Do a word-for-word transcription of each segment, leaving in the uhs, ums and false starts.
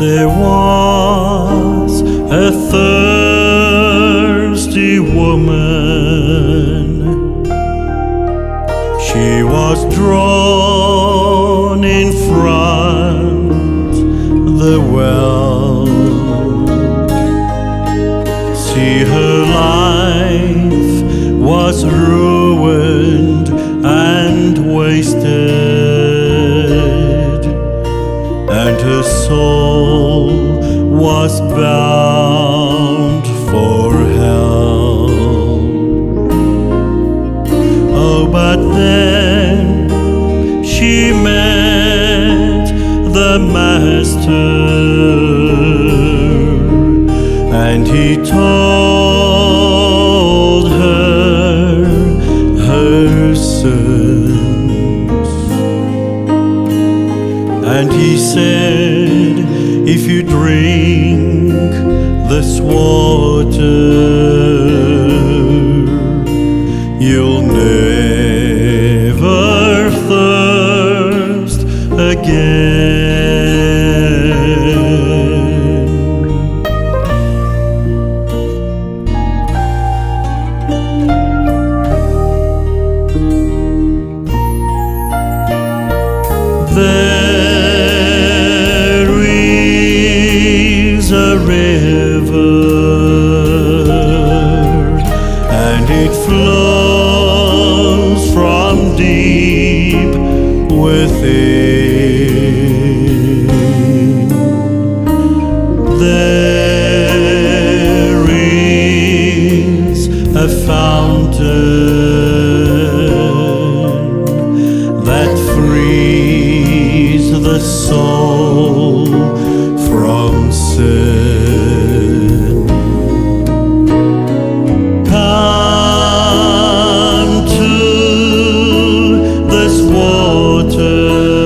There was a thirsty woman. She was drawn in front the well. See, her life was ruined and wasted, and her soul was bound for hell. Oh, but then she met the Master, and he told her her sins. And he said, if you drink this water, you'll never thirst again. There is a river, and it flows from deep within. There is a fountain that frees the soul from sin. Come to this water.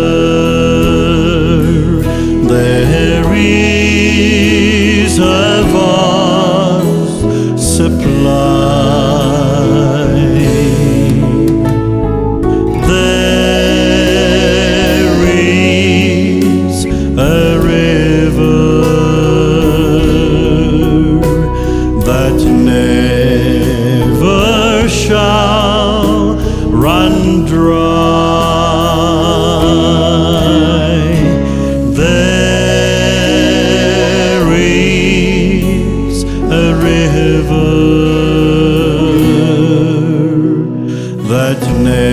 There is a vast supply. There is a river that never shall run dry. There is a river that never